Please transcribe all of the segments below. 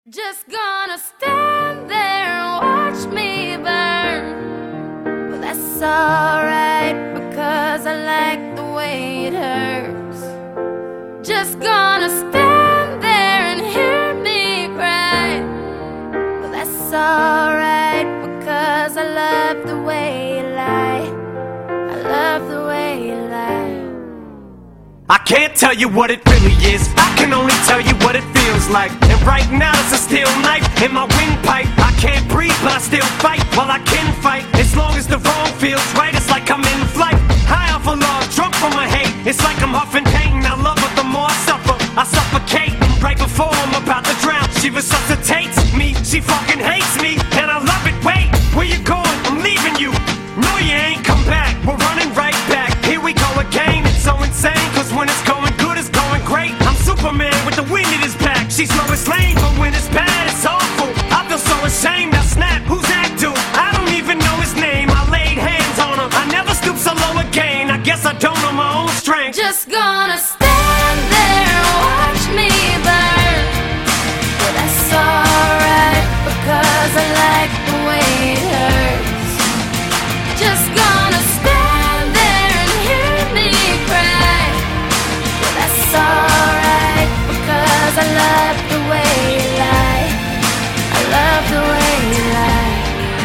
Just gonna stand there and watch me burn. But that's alright because I like the way it hurts. Just gonna stand there and hear me cry. But that's alright because I love the way you lie. I love the way you lie. I can't tell you what it really is, I can only tell you what it feels like. And right now it's a steel knife in my windpipe. I can't breathe but I still fight, well I can fight. As long as the wrong feels right, it's like I'm in flight. High off of love, drunk from my hate. It's like I'm huffing pain, I love her the more I suffer. I suffocate, right before I'm about to drown. She resuscitates me, she fucking hates me. And I love it, wait, where you going? I'm leaving you. No you ain't come back, we're running right back. Here we go again, it's so insane. Cause when it's going good, it's going great. I'm Superman with the wind in his back. She's Lois Lane, but when it's bad, it's awful. I feel so ashamed, I snap, who's that dude? I don't even know his name, I laid hands on him. I never stoop so low again, I guess I don't know my own strength. Just gonna stand there and watch me burn. But that's alright because I like the way it hurts. Just gonna stand there and hear me cry. But that's alright because I love the way you lie. I love the way you lie.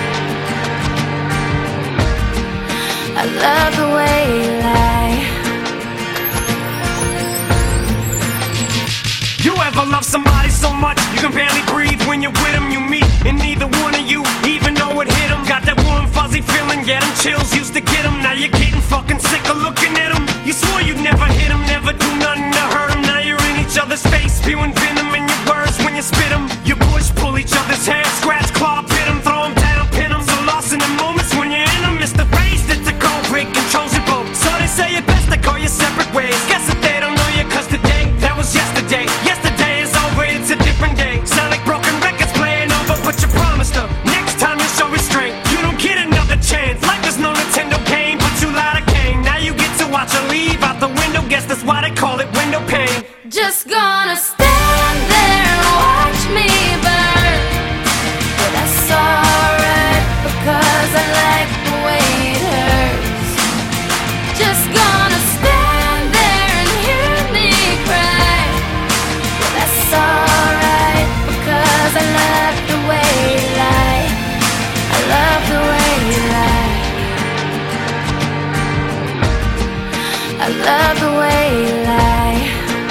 I love the way you lie. You ever love somebody so much you can barely breathe when you're with them? You meet and neither one of you even know it hit them. Got that warm fuzzy feeling, yeah, them chills used to get them. Now you're getting fucking sick of looking at them. You swore you'd never hit them, never do nothing to hurt them. Now you're in each other's face, spewing venom in your words when you spit them. You push, pull each other's hair, scratch, claw, pit them, throw them down, pin them. So lost in the moments when you're in them, it's the phrase that the cold break controls your boat. So they say it best to go your separate ways. Guess that they don't know you cause today, that was yesterday. Yesterday is over, it's a different day. Sound like broken records playing over, but you promised her next time you'll show restraint. You don't get another chance, life is no Nintendo game, but you lied again. Now you get to watch her leave out the window, guess that's why they call it window pane. Just gonna stand there and watch me burn. But that's alright because I like the way it hurts. Just gonna stand there and hear me cry. But that's alright because I love the way you lie. I love the way you lie. I love the way you lie.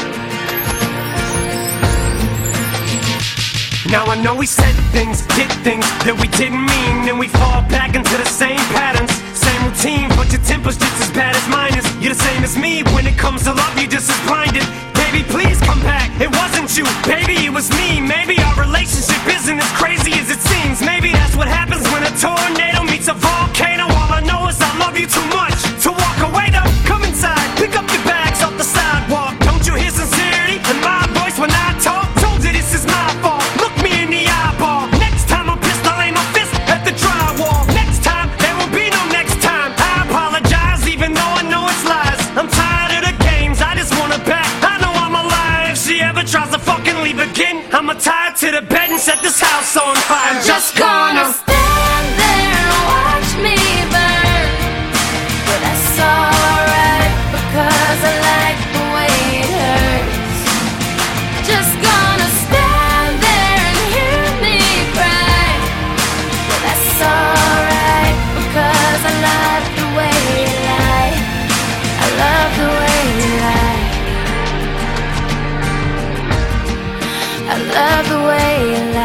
Now I know we said things, did things that we didn't mean, and we fall back into the same patterns, same routine, but your temper's just as bad as mine is. You're the same as me, when it comes to love you're just as blinded. Baby, please come back, it wasn't you, baby, it was me. Maybe our relationship isn't as crazy as it seems. Maybe that's what happens when a tornado meets a volcano. All I know is I love you too much to walk away though. Come inside, pick up your bags off the sidewalk. Don't you hear sincerity in my voice when I talk? Told you this is my fault, look me in the eyeball. Next time I'm pissed, I'll aim my fist at the drywall. Next time, there will be no next time. I apologize even though I know it's lies. I'm tired of the games, I just want her back. I know I'm alive, if she ever tries to fucking leave again, I'ma tie her to the bed and set this house on fire. I'm just gonna stand there and watch me burn. But that's alright because I like the way it hurts. Just gonna stand there and hear me cry. But that's alright because I love the way you lie. I love the way you lie. I love the way you lie.